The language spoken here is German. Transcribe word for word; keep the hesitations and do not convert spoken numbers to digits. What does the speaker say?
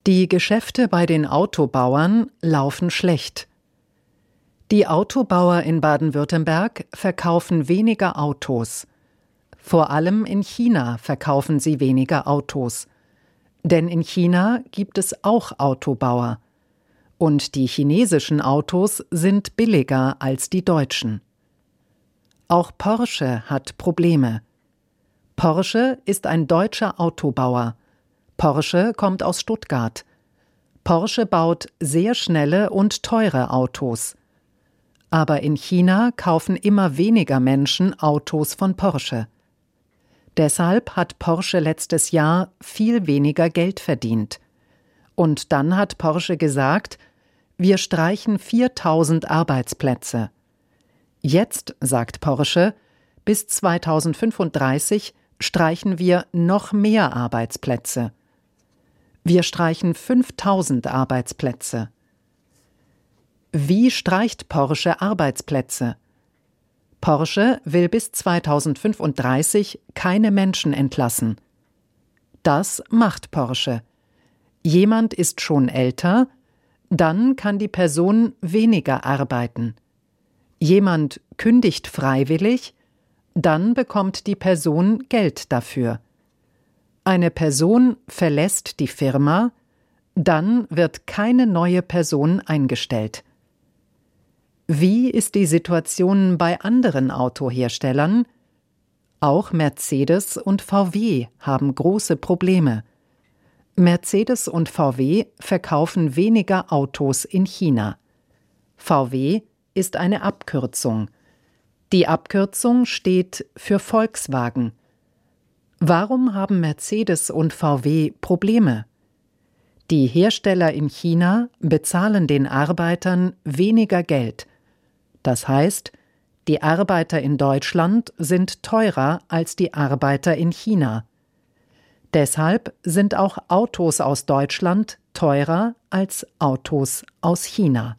Die Geschäfte bei den Autobauern laufen schlecht. Die Autobauer in Baden-Württemberg verkaufen weniger Autos. Vor allem in China verkaufen sie weniger Autos. Denn in China gibt es auch Autobauer. Und die chinesischen Autos sind billiger als die deutschen. Auch Porsche hat Probleme. Porsche ist ein deutscher Autobauer. Porsche kommt aus Stuttgart. Porsche baut sehr schnelle und teure Autos. Aber in China kaufen immer weniger Menschen Autos von Porsche. Deshalb hat Porsche letztes Jahr viel weniger Geld verdient. Und dann hat Porsche gesagt, wir streichen viertausend Arbeitsplätze. Jetzt, sagt Porsche, bis zweitausendfünfunddreißig streichen wir noch mehr Arbeitsplätze. Wir streichen fünftausend Arbeitsplätze. Wie streicht Porsche Arbeitsplätze? Porsche will bis zweitausendfünfunddreißig keine Menschen entlassen. Das macht Porsche. Jemand ist schon älter, dann kann die Person weniger arbeiten. Jemand kündigt freiwillig, dann bekommt die Person Geld dafür. Eine Person verlässt die Firma, dann wird keine neue Person eingestellt. Wie ist die Situation bei anderen Autoherstellern? Auch Mercedes und V W haben große Probleme. Mercedes und V W verkaufen weniger Autos in China. V W ist eine Abkürzung. Die Abkürzung steht für Volkswagen. Warum haben Mercedes und V W Probleme? Die Hersteller in China bezahlen den Arbeitern weniger Geld. Das heißt, die Arbeiter in Deutschland sind teurer als die Arbeiter in China. Deshalb sind auch Autos aus Deutschland teurer als Autos aus China.